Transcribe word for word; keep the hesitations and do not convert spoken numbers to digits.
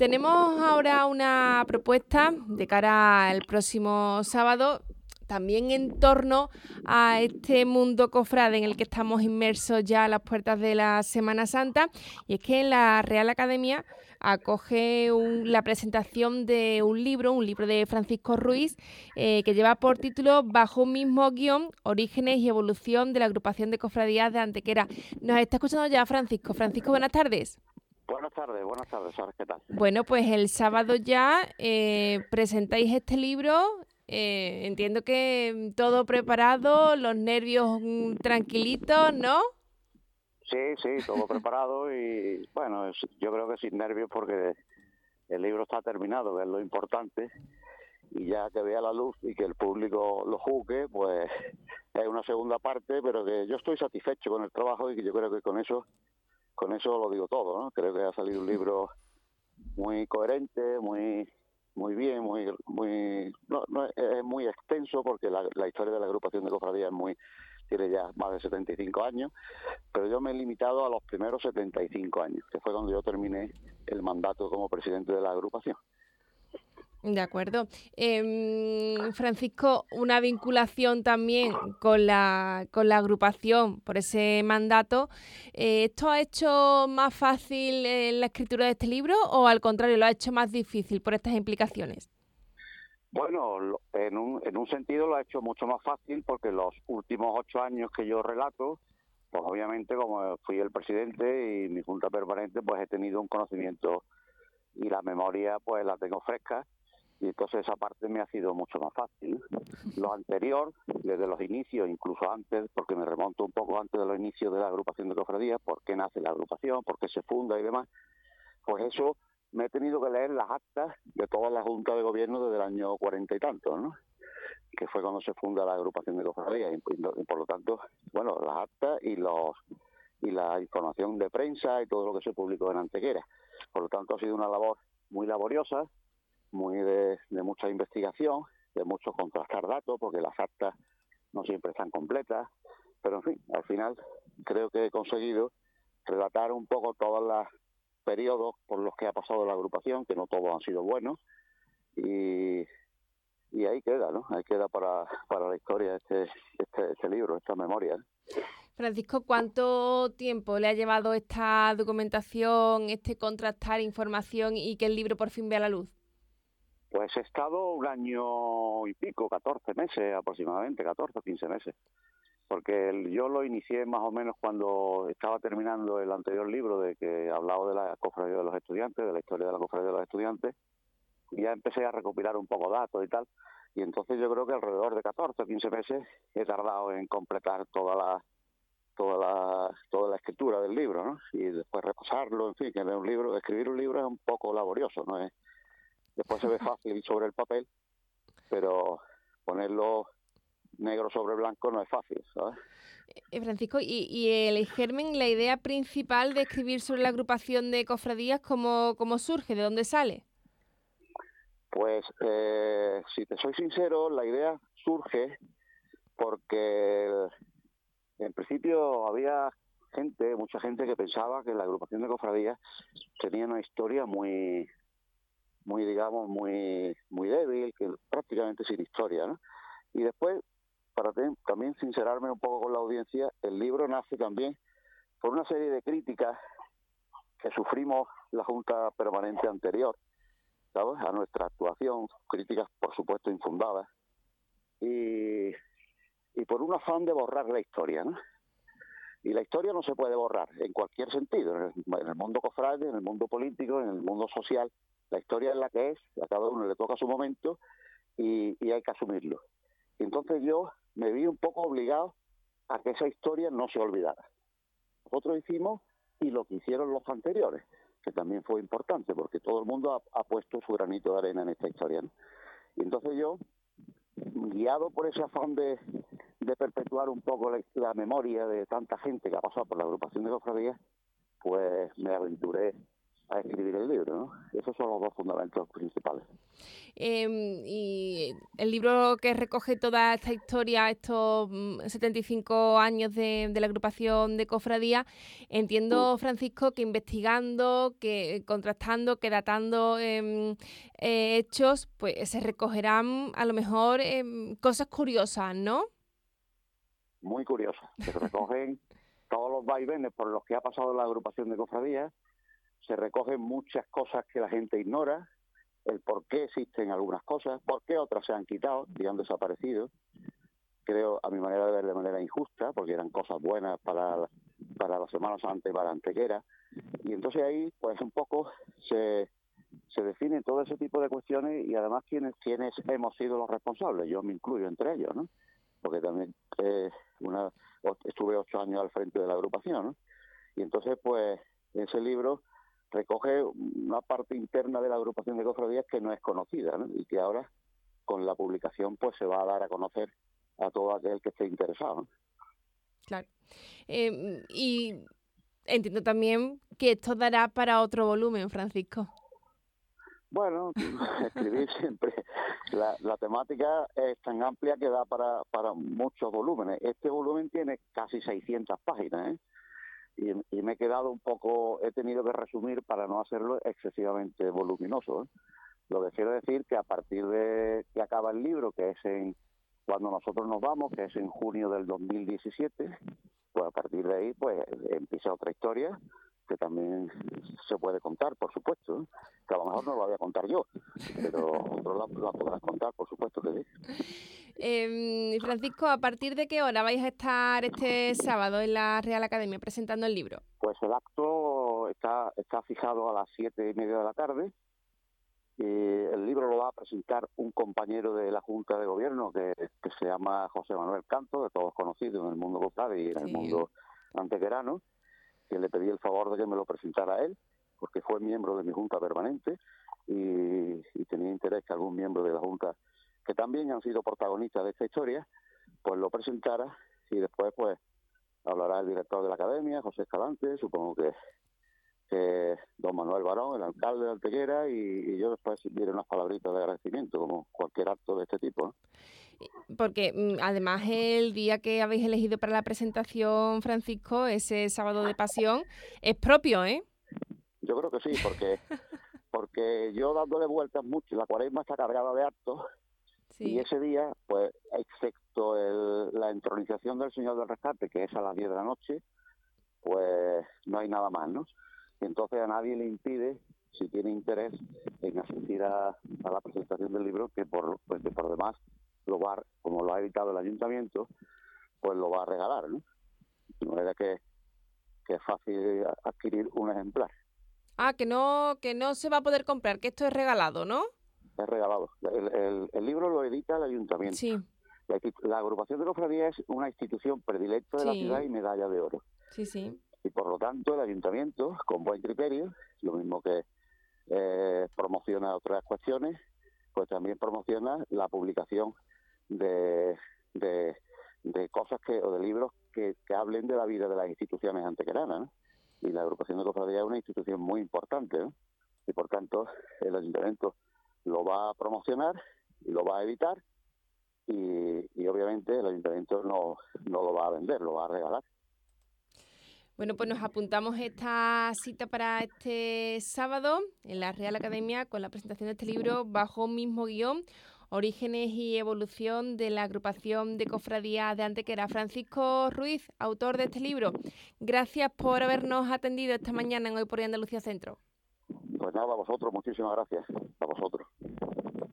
Tenemos ahora una propuesta de cara al próximo sábado, también en torno a este mundo cofrade en el que estamos inmersos ya a las puertas de la Semana Santa, y es que en la Real Academia acoge un, la presentación de un libro, un libro de Francisco Ruiz, eh, que lleva por título Bajo un mismo guión, orígenes y evolución de la agrupación de cofradías de Antequera. Nos está escuchando ya Francisco. Francisco, buenas tardes. Buenas tardes, buenas tardes, ¿sabes qué tal? Bueno, pues el sábado ya eh, presentáis este libro. Eh, entiendo que todo preparado, los nervios mm, tranquilitos, ¿no? Sí, sí, todo preparado y bueno, es, yo creo que sin nervios porque el libro está terminado, que es lo importante, y ya que vea la luz y que el público lo juzgue, pues es una segunda parte, pero que yo estoy satisfecho con el trabajo y que yo creo que con eso, con eso lo digo todo, ¿no? Creo que ha salido un libro muy coherente, muy muy bien, muy muy no, no es muy extenso porque la, la historia de la agrupación de cofradías es muy tiene ya más de setenta y cinco años, pero yo me he limitado a los primeros setenta y cinco años, que fue cuando yo terminé el mandato como presidente de la agrupación. De acuerdo. Eh, Francisco, una vinculación también con la, con la agrupación por ese mandato. Eh, ¿Esto ha hecho más fácil eh, la escritura de este libro o al contrario lo ha hecho más difícil por estas implicaciones? Bueno, en un, en un sentido lo ha hecho mucho más fácil porque los últimos ocho años que yo relato, pues obviamente como fui el presidente y mi junta permanente, pues he tenido un conocimiento y la memoria pues la tengo fresca. Y entonces esa parte me ha sido mucho más fácil. Lo anterior, desde los inicios, incluso antes, porque me remonto un poco antes de los inicios de la agrupación de cofradías, por qué nace la agrupación, por qué se funda y demás, pues eso me he tenido que leer las actas de toda la Junta de Gobierno desde el año cuarenta y tanto, ¿no? Que fue cuando se funda la agrupación de cofradías. Y por lo tanto, bueno, las actas y los y la información de prensa y todo lo que se publicó en Antequera. Por lo tanto, ha sido una labor muy laboriosa, muy de, de mucha investigación, de mucho contrastar datos, porque las actas no siempre están completas, pero en fin, al final creo que he conseguido relatar un poco todos los periodos por los que ha pasado la agrupación, que no todos han sido buenos, y, y ahí queda, ¿no? Ahí queda para, para la historia este, este, este libro, esta memoria, ¿no? Francisco, ¿cuánto tiempo le ha llevado esta documentación, este contrastar información y que el libro por fin vea la luz? Pues he estado un año y pico, catorce meses aproximadamente, catorce o quince meses, porque el, yo lo inicié más o menos cuando estaba terminando el anterior libro de que hablaba de la cofradía de los estudiantes, de la historia de la cofradía de los estudiantes, y ya empecé a recopilar un poco datos y tal, y entonces yo creo que alrededor de catorce o quince meses he tardado en completar toda la toda la toda la escritura del libro, ¿no? Y después repasarlo, en fin, que un libro, escribir un libro es un poco laborioso, ¿no? Es, después se ve fácil sobre el papel, pero ponerlo negro sobre blanco no es fácil, ¿sabes? Eh, Francisco, ¿y, y el germen, la idea principal de escribir sobre la agrupación de cofradías, cómo, cómo surge? ¿De dónde sale? Pues, eh, si te soy sincero, la idea surge porque en principio había gente, mucha gente que pensaba que la agrupación de cofradías tenía una historia muy, muy digamos, muy, muy débil, que prácticamente sin historia, ¿no? Y después, para te, también sincerarme un poco con la audiencia, el libro nace también por una serie de críticas que sufrimos la Junta Permanente anterior, ¿sabes?, a nuestra actuación, críticas por supuesto infundadas, y, y por un afán de borrar la historia, ¿no? Y la historia no se puede borrar en cualquier sentido, en el, en el mundo cofrade, en el mundo político, en el mundo social. La historia es la que es, a cada uno le toca su momento y, y hay que asumirlo. Y entonces yo me vi un poco obligado a que esa historia no se olvidara. Nosotros hicimos y lo que hicieron los anteriores, que también fue importante, porque todo el mundo ha, ha puesto su granito de arena en esta historia, ¿no? Y entonces yo, guiado por ese afán de, de perpetuar un poco la, la memoria de tanta gente que ha pasado por la agrupación de cofradías, pues me aventuré a escribir el libro, ¿no? Esos son los dos fundamentos principales. Eh, y el libro que recoge toda esta historia, estos setenta y cinco años de, de la agrupación de cofradía, entiendo, Francisco, que investigando, que contrastando, que datando eh, eh, hechos, pues se recogerán a lo mejor eh, cosas curiosas, ¿no? Muy curiosas. Se recogen todos los vaivenes por los que ha pasado la agrupación de cofradías, se recogen muchas cosas que la gente ignora, el por qué existen algunas cosas, por qué otras se han quitado y han desaparecido. Creo, a mi manera de ver, de manera injusta, porque eran cosas buenas para, para la Semana Santa y para Antequera. Y entonces ahí, pues un poco se, se define todo ese tipo de cuestiones y además quiénes, quiénes hemos sido los responsables. Yo me incluyo entre ellos, ¿no? Porque también eh, una, estuve ocho años al frente de la agrupación, ¿no? Y entonces, pues, ese libro recoge una parte interna de la agrupación de cofradías que no es conocida, ¿no? Y que ahora, con la publicación, pues se va a dar a conocer a todo aquel que esté interesado, ¿no? Claro. Eh, y entiendo también que esto dará para otro volumen, Francisco. Bueno, escribir siempre. La, la temática es tan amplia que da para, para muchos volúmenes. Este volumen tiene casi seiscientas páginas, ¿eh? Y, y me he quedado un poco, he tenido que resumir para no hacerlo excesivamente voluminoso, ¿eh? Lo que quiero decir que a partir de que acaba el libro, que es en cuando nosotros nos vamos, que es en junio del dos mil diecisiete, pues a partir de ahí pues empieza otra historia que también se puede contar, por supuesto, ¿eh? Que a lo mejor no la voy a contar yo, pero otros la, la podrás contar, por supuesto que sí. Eh, Francisco, ¿a partir de qué hora vais a estar este sábado en la Real Academia presentando el libro? Pues el acto está, está fijado a las siete y media de la tarde. Y el libro lo va a presentar un compañero de la Junta de Gobierno que, que se llama José Manuel Canto, de todos conocidos en el mundo cofrade y en el Sí. mundo antequerano, que le pedí el favor de que me lo presentara él, porque fue miembro de mi Junta permanente y, y tenía interés que algún miembro de la Junta, que también han sido protagonistas de esta historia, pues lo presentara y después pues hablará el director de la Academia, José Escalante, supongo que que don Manuel Barón, el alcalde de Antequera, y, y yo después diré unas palabritas de agradecimiento, como cualquier acto de este tipo, ¿no? Porque además el día que habéis elegido para la presentación, Francisco, ese sábado de pasión, es propio, ¿eh? Yo creo que sí, porque porque yo dándole vueltas mucho, la cuaresma está cargada de actos, sí. Y ese día, pues, excepto el, la entronización del Señor del Rescate, que es a las diez de la noche, pues no hay nada más, ¿no? Entonces a nadie le impide, si tiene interés en asistir a, a la presentación del libro, que por, pues, que por demás lo va, como lo ha editado el ayuntamiento, pues lo va a regalar, ¿no? De manera que, que es fácil adquirir un ejemplar. Ah, que no, que no se va a poder comprar, que esto es regalado, ¿no? Es regalado. El, el, el libro lo edita el ayuntamiento. Sí. La, la agrupación de cofradía es una institución predilecta de sí. la ciudad y medalla de oro. Sí, sí. Y por lo tanto el ayuntamiento, con buen criterio, lo mismo que eh, promociona otras cuestiones, pues también promociona la publicación de, de, de cosas que o de libros que, que hablen de la vida de las instituciones antequeranas, ¿no? Y la agrupación de cofradía es una institución muy importante, ¿no? Y por tanto el ayuntamiento lo va a promocionar y lo va a editar y, y obviamente el ayuntamiento no, no lo va a vender, lo va a regalar. Bueno, pues nos apuntamos esta cita para este sábado en la Real Academia con la presentación de este libro bajo un mismo guión, Orígenes y Evolución de la Agrupación de Cofradías de Antequera. Francisco Ruiz, autor de este libro, gracias por habernos atendido esta mañana en Hoy por Hoy Andalucía Centro. Pues nada, a vosotros, muchísimas gracias, a vosotros.